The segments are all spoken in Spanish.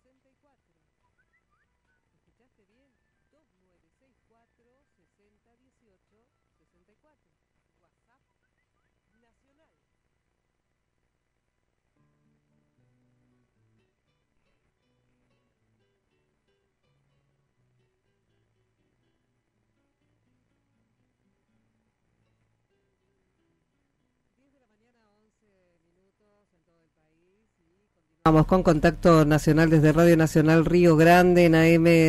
¿Escuchaste bien? 2964-6018-64. WhatsApp Nacional. Vamos con Contacto Nacional desde Radio Nacional Río Grande en AM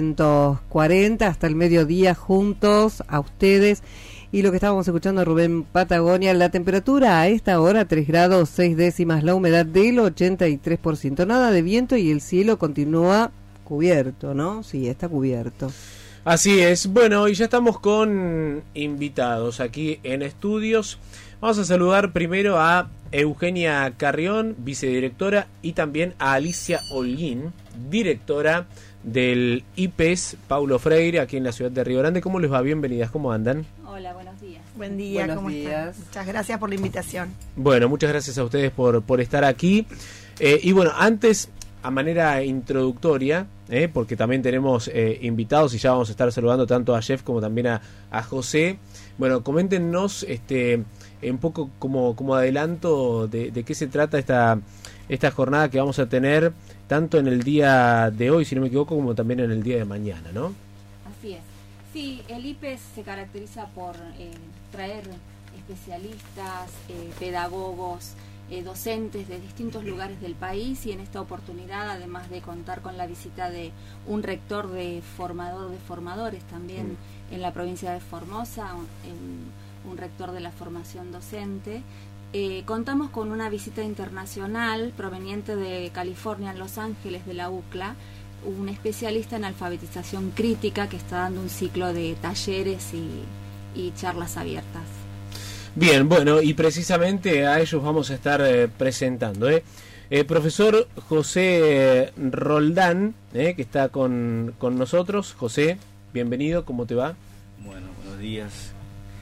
640 hasta el mediodía juntos a ustedes. Y lo que estábamos escuchando, Rubén Patagonia, la temperatura a esta hora 3 grados 6 décimas, la humedad del 83%, nada de viento y el cielo continúa cubierto, ¿no? Sí, está cubierto. Así es. Bueno, y ya estamos con invitados aquí en estudios. Vamos a saludar primero a Eugenia Carrión, vicedirectora, y también a Alicia Holguín, directora del IPES Paulo Freire, aquí en la ciudad de Río Grande. ¿Cómo les va? Bienvenidas, ¿cómo andan? Hola, buenos días. Buen día, Buenos ¿cómo días. están? Muchas gracias por la invitación. Bueno, muchas gracias a ustedes por estar aquí. Y bueno, antes, a manera introductoria, porque también tenemos invitados y ya vamos a estar saludando tanto a Jeff como también a José. Bueno, coméntenos un poco como adelanto de qué se trata esta jornada que vamos a tener tanto en el día de hoy, si no me equivoco, como también en el día de mañana, ¿no? Así es. Sí, el IPES se caracteriza por traer especialistas, pedagogos, docentes de distintos lugares del país, y en esta oportunidad, además de contar con la visita de un rector de formadores también en la provincia de Formosa, un rector de la formación docente, contamos con una visita internacional proveniente de California, en Los Ángeles, de la UCLA, un especialista en alfabetización crítica que está dando un ciclo de talleres y charlas abiertas. Bien, bueno, y precisamente a ellos vamos a estar presentando. Profesor José Roldán, que está con nosotros. José, bienvenido, ¿cómo te va? Bueno, buenos días.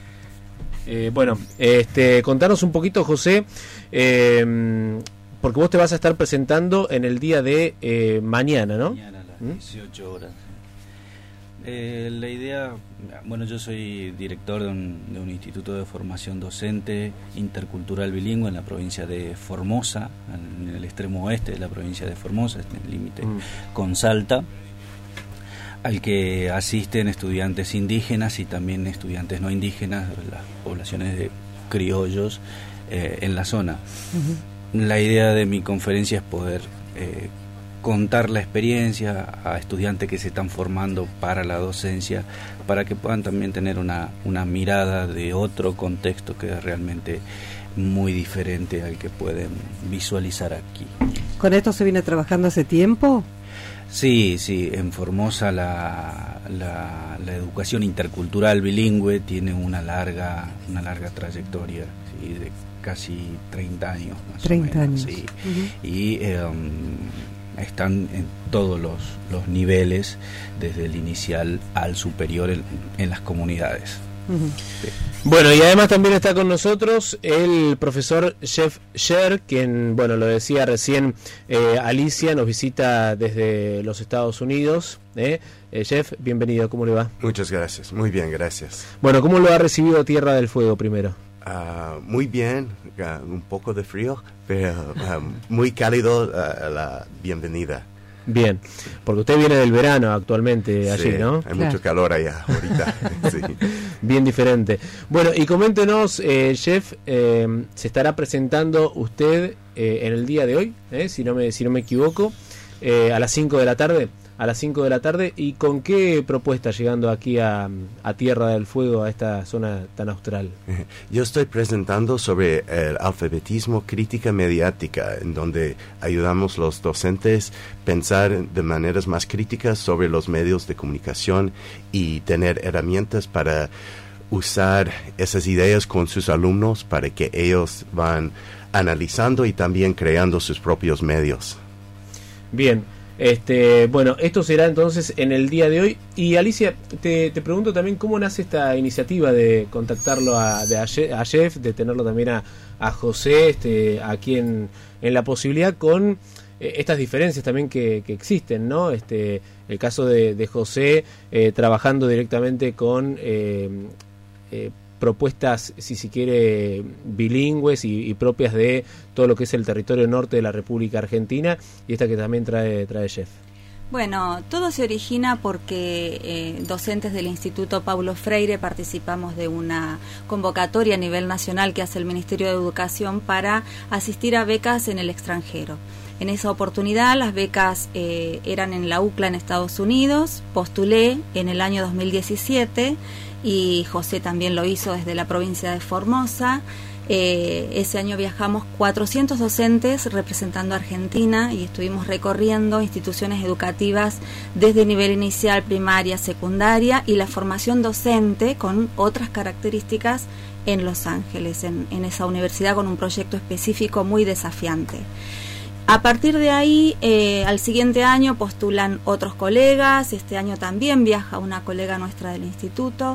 Contanos un poquito, José, porque vos te vas a estar presentando en el día de mañana, ¿no? Mañana a las 18 horas. La idea, bueno, yo soy director de un instituto de formación docente intercultural bilingüe en la provincia de Formosa, en el extremo oeste de la provincia de Formosa, en el límite con Salta, al que asisten estudiantes indígenas y también estudiantes no indígenas, las poblaciones de criollos en la zona. La idea de mi conferencia es poder contar la experiencia a estudiantes que se están formando para la docencia, para que puedan también tener una mirada de otro contexto que es realmente muy diferente al que pueden visualizar aquí. ¿Con esto se viene trabajando hace tiempo? Sí, en Formosa la educación intercultural bilingüe tiene una larga trayectoria, ¿sí? De casi 30 años más 30 o menos, años. sí. Y están en todos los niveles, desde el inicial al superior en las comunidades. Sí. Bueno, y además también está con nosotros el profesor Jeff Sher, quien, bueno, lo decía recién Alicia, nos visita desde los Estados Unidos. Jeff, bienvenido, ¿cómo le va? Muchas gracias, muy bien, gracias. Bueno, ¿cómo lo ha recibido Tierra del Fuego primero? Muy bien, un poco de frío, pero muy cálido la bienvenida. Bien, porque usted viene del verano actualmente allí, Sí, ¿no? hay mucho calor allá ahorita. Sí. Bien diferente. Bueno, y coméntenos, Jeff, se estará presentando usted en el día de hoy, si no me equivoco, a las 5 de la tarde. A las 5 de la tarde, ¿y con qué propuesta llegando aquí a Tierra del Fuego, a esta zona tan austral? Yo estoy presentando sobre el alfabetismo crítica mediática, en donde ayudamos los docentes a pensar de maneras más críticas sobre los medios de comunicación y tener herramientas para usar esas ideas con sus alumnos para que ellos van analizando y también creando sus propios medios. Bien. Bueno, esto será entonces en el día de hoy. Y Alicia, te pregunto también cómo nace esta iniciativa de contactarlo a Jeff, de tenerlo también a José aquí en la posibilidad con estas diferencias también que existen, ¿no? El caso de José trabajando directamente con propuestas, si se quiere, bilingües y propias de todo lo que es el territorio norte de la República Argentina, y esta que también trae Jeff. Bueno, todo se origina porque docentes del Instituto Paulo Freire participamos de una convocatoria a nivel nacional que hace el Ministerio de Educación para asistir a becas en el extranjero. En esa oportunidad las becas eran en la UCLA en Estados Unidos, postulé en el año 2017 y José también lo hizo desde la provincia de Formosa. Ese año viajamos 400 docentes representando a Argentina y estuvimos recorriendo instituciones educativas desde nivel inicial, primaria, secundaria y la formación docente con otras características en Los Ángeles, en esa universidad con un proyecto específico muy desafiante. A partir de ahí, al siguiente año postulan otros colegas, este año también viaja una colega nuestra del instituto,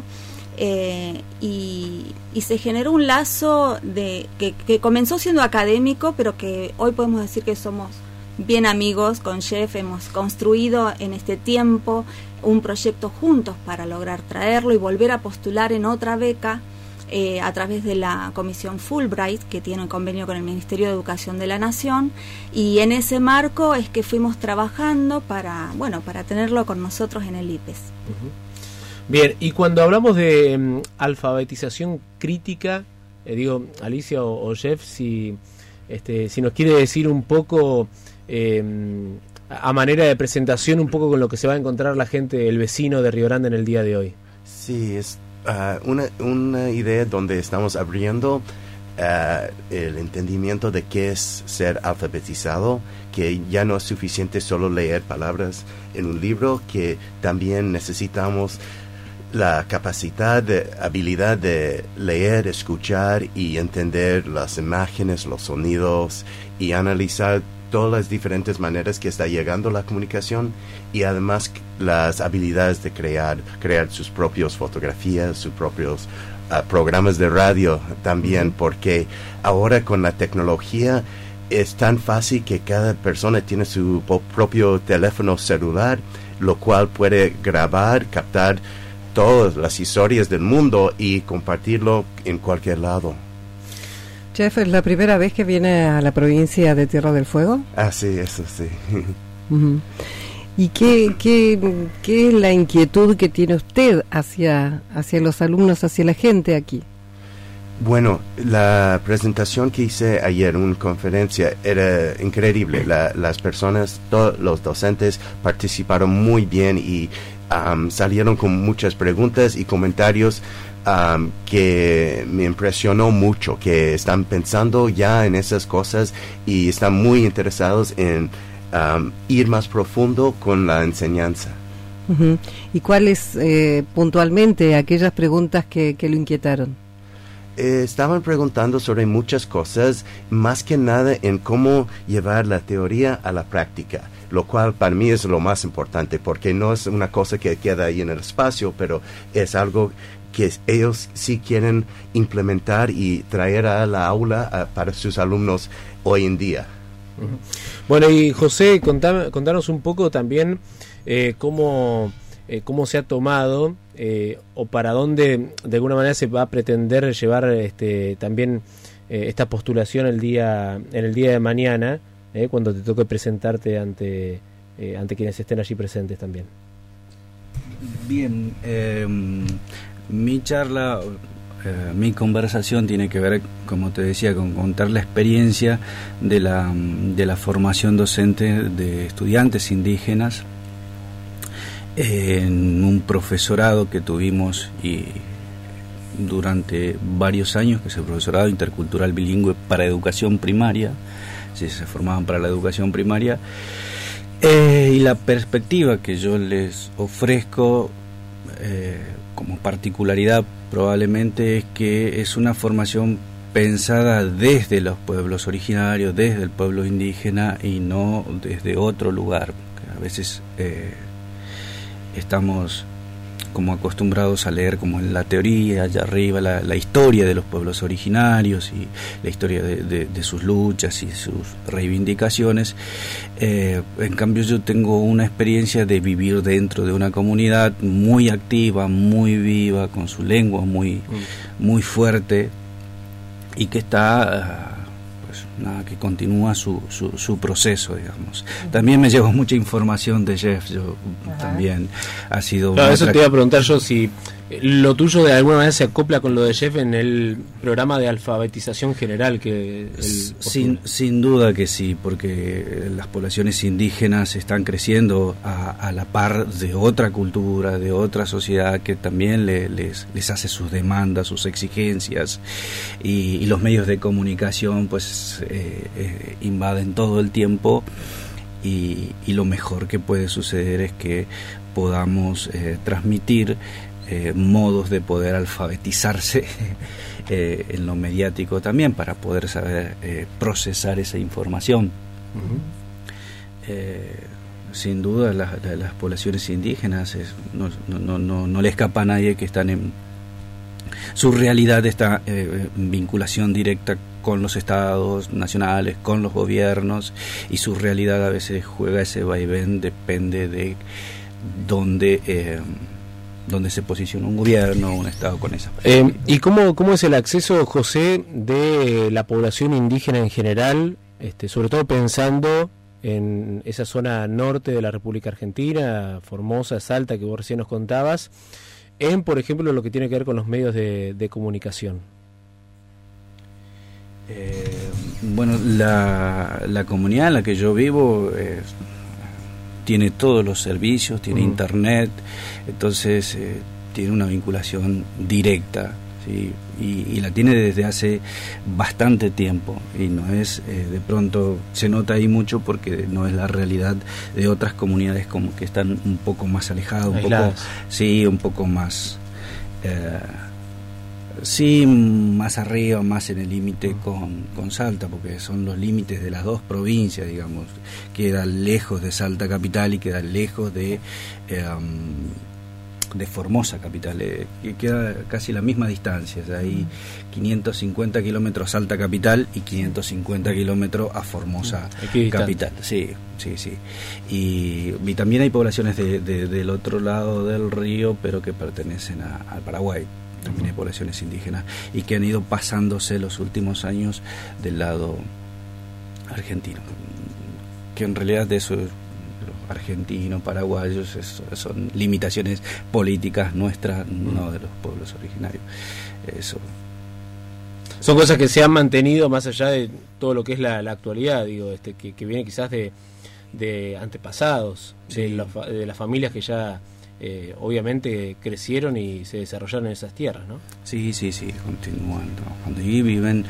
y se generó un lazo que comenzó siendo académico, pero que hoy podemos decir que somos bien amigos con Jeff. Hemos construido en este tiempo un proyecto juntos para lograr traerlo y volver a postular en otra beca a través de la Comisión Fulbright, que tiene un convenio con el Ministerio de Educación de la Nación, y en ese marco es que fuimos trabajando para tenerlo con nosotros en el IPES. Bien, y cuando hablamos de alfabetización crítica, Alicia o Jeff, si nos quiere decir un poco, a manera de presentación, un poco con lo que se va a encontrar la gente, el vecino de Río Grande en el día de hoy. Sí, es una idea donde estamos abriendo el entendimiento de qué es ser alfabetizado, que ya no es suficiente solo leer palabras en un libro, que también necesitamos la habilidad de leer, escuchar y entender las imágenes, los sonidos y analizar todas las diferentes maneras que está llegando la comunicación, y además las habilidades de crear sus propias fotografías, sus propios programas de radio también, porque ahora con la tecnología es tan fácil que cada persona tiene su propio teléfono celular, lo cual puede grabar, captar todas las historias del mundo y compartirlo en cualquier lado. Jeff, ¿es la primera vez que viene a la provincia de Tierra del Fuego? Ah, sí, eso sí. ¿Y qué es la inquietud que tiene usted hacia los alumnos, hacia la gente aquí? Bueno, la presentación que hice ayer en una conferencia era increíble. Las personas, todos los docentes participaron muy bien y salieron con muchas preguntas y comentarios que me impresionó mucho, que están pensando ya en esas cosas y están muy interesados en ir más profundo con la enseñanza. ¿Y cuáles puntualmente aquellas preguntas que lo inquietaron? Estaban preguntando sobre muchas cosas, más que nada en cómo llevar la teoría a la práctica, lo cual para mí es lo más importante, porque no es una cosa que queda ahí en el espacio, pero es algo que ellos sí quieren implementar y traer a la aula para sus alumnos hoy en día. Bueno, y José, contanos un poco también cómo se ha tomado o para dónde de alguna manera se va a pretender llevar también esta postulación en el día de mañana, cuando te toque presentarte ante quienes estén allí presentes también. Bien, mi charla, mi conversación tiene que ver, como te decía, con contar la experiencia de la formación docente de estudiantes indígenas en un profesorado que tuvimos y durante varios años, que es el profesorado intercultural bilingüe para educación primaria, si se formaban para la educación primaria, y la perspectiva que yo les ofrezco como particularidad probablemente es que es una formación pensada desde los pueblos originarios, desde el pueblo indígena y no desde otro lugar, que a veces estamos como acostumbrados a leer como en la teoría, allá arriba, la historia de los pueblos originarios y la historia de sus luchas y sus reivindicaciones. En cambio yo tengo una experiencia de vivir dentro de una comunidad muy activa, muy viva, con su lengua muy fuerte, y que está... que continúa su proceso, digamos. También me llevo mucha información de Jeff, yo también ha sido... Claro, eso te iba a preguntar yo, si lo tuyo de alguna manera se acopla con lo de Jeff en el programa de alfabetización general que sin duda que sí, porque las poblaciones indígenas están creciendo a la par de otra cultura, de otra sociedad que también les hace sus demandas, sus exigencias, y los medios de comunicación pues invaden todo el tiempo, y lo mejor que puede suceder es que podamos transmitir modos de poder alfabetizarse en lo mediático también, para poder saber procesar esa información. Sin duda las poblaciones indígenas no le escapa a nadie que están en su realidad, está en vinculación directa con los estados nacionales, con los gobiernos, y su realidad a veces juega ese vaivén, depende de dónde se posiciona un gobierno, un estado con esa. ¿Y cómo es el acceso, José, de la población indígena en general, sobre todo pensando en esa zona norte de la República Argentina, Formosa, Salta, que vos recién nos contabas, en, por ejemplo, lo que tiene que ver con los medios de comunicación? Bueno, la comunidad en la que yo vivo tiene todos los servicios, tiene internet, entonces tiene una vinculación directa, ¿sí? Y la tiene desde hace bastante tiempo, y no es, de pronto se nota ahí mucho porque no es la realidad de otras comunidades como que están un poco más alejadas, un poco más... más arriba, más en el límite con Salta, porque son los límites de las dos provincias, digamos. Queda lejos de Salta capital y queda lejos de Formosa capital, que queda casi la misma distancia. O sea, hay 550 kilómetros a Salta capital y 550 kilómetros a Formosa capital. Sí. Y también hay poblaciones del otro lado del río, pero que pertenecen al Paraguay. También hay poblaciones indígenas y que han ido pasándose los últimos años del lado argentino, que en realidad de eso, los argentinos, paraguayos, son limitaciones políticas nuestras, no de los pueblos originarios. Eso son cosas que se han mantenido más allá de todo lo que es la actualidad, digo, que viene quizás de antepasados, sí, de las familias que ya obviamente crecieron y se desarrollaron en esas tierras, ¿no? Sí, continúan trabajando y viven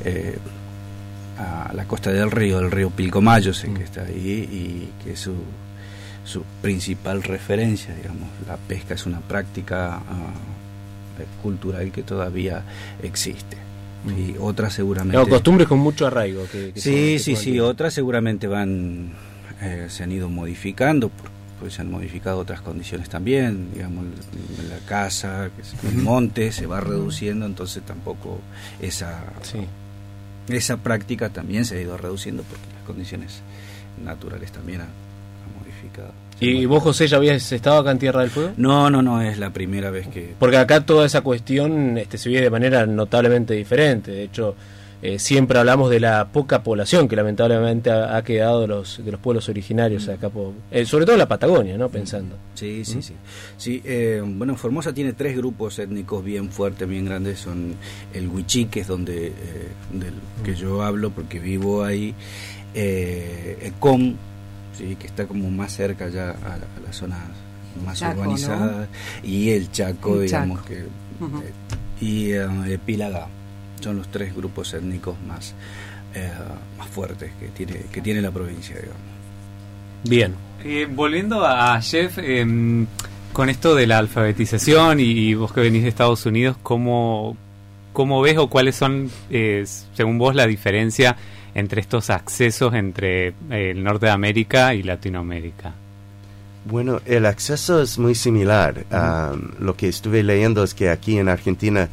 a la costa del río Pilcomayo, que está ahí, y que es su principal referencia, digamos. La pesca es una práctica cultural que todavía existe. Y otras seguramente... costumbres con mucho arraigo. Sí, otras seguramente se han ido modificando, pues se han modificado otras condiciones también, digamos, la casa, el monte se va reduciendo, entonces tampoco esa práctica también se ha ido reduciendo porque las condiciones naturales también han modificado. ¿Y vos, José, ya habías estado acá en Tierra del Fuego? No, es la primera vez que... Porque acá toda esa cuestión se vive de manera notablemente diferente. De hecho, siempre hablamos de la poca población que lamentablemente ha quedado de los pueblos originarios acá, sobre todo en la Patagonia, ¿no? Pensando. Sí. Bueno, Formosa tiene 3 grupos étnicos bien fuertes, bien grandes. Son el Huichí, que es del que yo hablo porque vivo ahí, el Com, ¿sí? Que está como más cerca ya a las zonas más Chaco, urbanizadas, ¿no? Y el Chaco, digamos, que y Pilagá. Son los 3 grupos étnicos más fuertes que tiene la provincia, digamos. Bien. Volviendo a Jeff, con esto de la alfabetización y vos que venís de Estados Unidos, ¿cómo ves o cuáles son, según vos, la diferencia entre estos accesos entre el norte de América y Latinoamérica? Bueno, el acceso es muy similar. Lo que estuve leyendo es que aquí en Argentina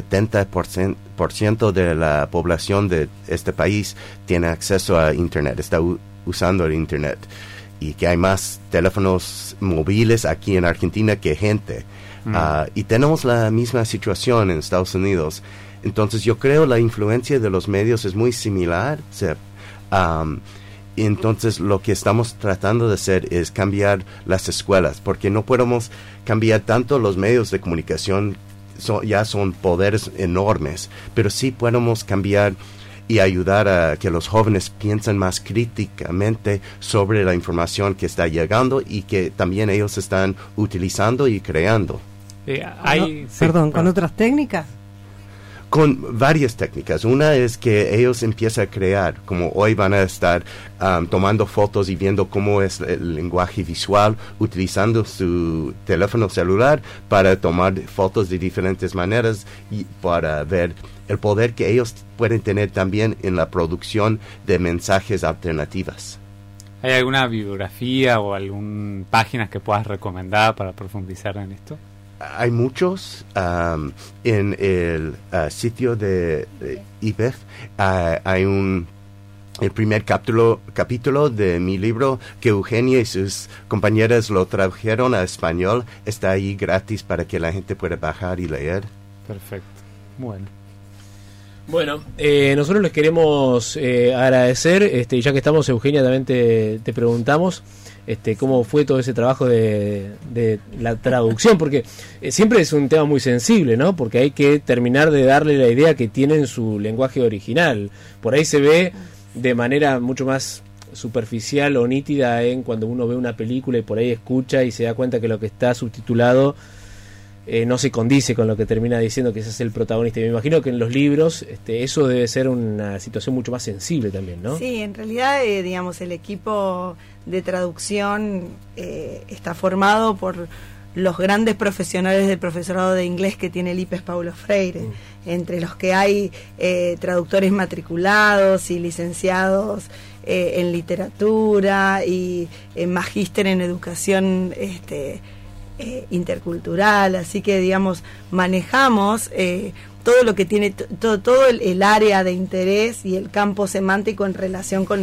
70% de la población de este país tiene acceso a Internet, está usando el Internet, y que hay más teléfonos móviles aquí en Argentina que gente. Y tenemos la misma situación en Estados Unidos. Entonces yo creo la influencia de los medios es muy similar. Y entonces lo que estamos tratando de hacer es cambiar las escuelas, porque no podemos cambiar tanto los medios de comunicación, ya son poderes enormes, pero sí podemos cambiar y ayudar a que los jóvenes piensen más críticamente sobre la información que está llegando y que también ellos están utilizando y creando. ¿Con otras técnicas? Con varias técnicas. Una es que ellos empiezan a crear, como hoy van a estar tomando fotos y viendo cómo es el lenguaje visual, utilizando su teléfono celular para tomar fotos de diferentes maneras y para ver el poder que ellos pueden tener también en la producción de mensajes alternativas. ¿Hay alguna bibliografía o alguna página que puedas recomendar para profundizar en esto? Hay muchos. En el sitio de IPEF hay el primer capítulo de mi libro que Eugenia y sus compañeras lo tradujeron a español. Está ahí gratis para que la gente pueda bajar y leer. Perfecto. Bueno, nosotros les queremos agradecer, ya que estamos, Eugenia, también te preguntamos cómo fue todo ese trabajo de la traducción, porque siempre es un tema muy sensible, ¿no? Porque hay que terminar de darle la idea que tiene en su lenguaje original. Por ahí se ve de manera mucho más superficial o nítida cuando uno ve una película y por ahí escucha y se da cuenta que lo que está subtitulado no se condice con lo que termina diciendo que ese es el protagonista. Y me imagino que en los libros eso debe ser una situación mucho más sensible también, ¿no? Sí, en realidad, digamos, el equipo de traducción está formado por los grandes profesionales del profesorado de inglés que tiene el IPES Paulo Freire, entre los que hay traductores matriculados y licenciados en literatura y magíster en educación intercultural, así que digamos manejamos todo lo que tiene todo el área de interés y el campo semántico en relación con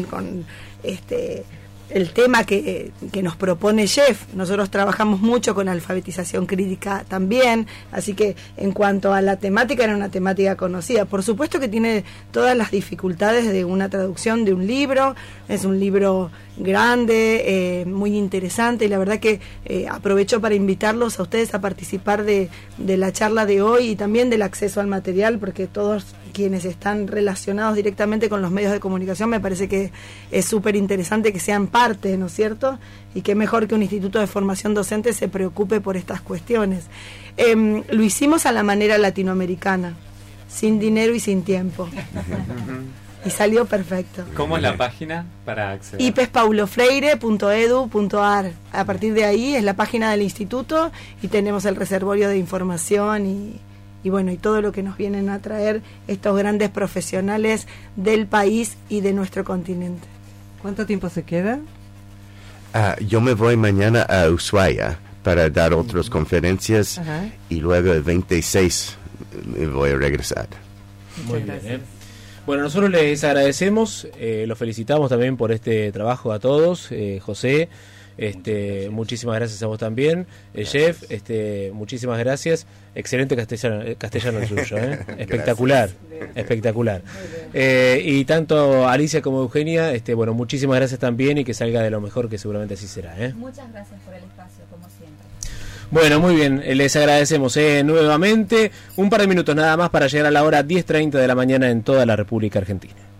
el tema que nos propone Jeff. Nosotros trabajamos mucho con alfabetización crítica también, así que en cuanto a la temática, era una temática conocida. Por supuesto que tiene todas las dificultades de una traducción de un libro, es un libro grande, muy interesante, y la verdad que aprovecho para invitarlos a ustedes a participar de la charla de hoy y también del acceso al material, porque todos quienes están relacionados directamente con los medios de comunicación, me parece que es súper interesante que sean parte, ¿no es cierto? Y qué mejor que un instituto de formación docente se preocupe por estas cuestiones. Lo hicimos a la manera latinoamericana, sin dinero y sin tiempo. Y salió perfecto. ¿Cómo es la página para acceder? ipespaulofreire.edu.ar. A partir de ahí es la página del instituto y tenemos el reservorio de información y bueno, y todo lo que nos vienen a traer estos grandes profesionales del país y de nuestro continente. ¿Cuánto tiempo se queda? Yo me voy mañana a Ushuaia para dar otras conferencias. Ajá. Y luego el 26 me voy a regresar. Muy bien. Bueno, nosotros les agradecemos, los felicitamos también por este trabajo a todos, José, muchísimas gracias a vos también, Jeff, muchísimas gracias, excelente castellano el suyo, espectacular, espectacular. Y tanto Alicia como Eugenia, bueno, muchísimas gracias también y que salga de lo mejor, que seguramente así será. Muchas gracias por el espacio, como siempre. Bueno, muy bien, les agradecemos nuevamente. Un par de minutos nada más para llegar a la hora 10:30 de la mañana en toda la República Argentina.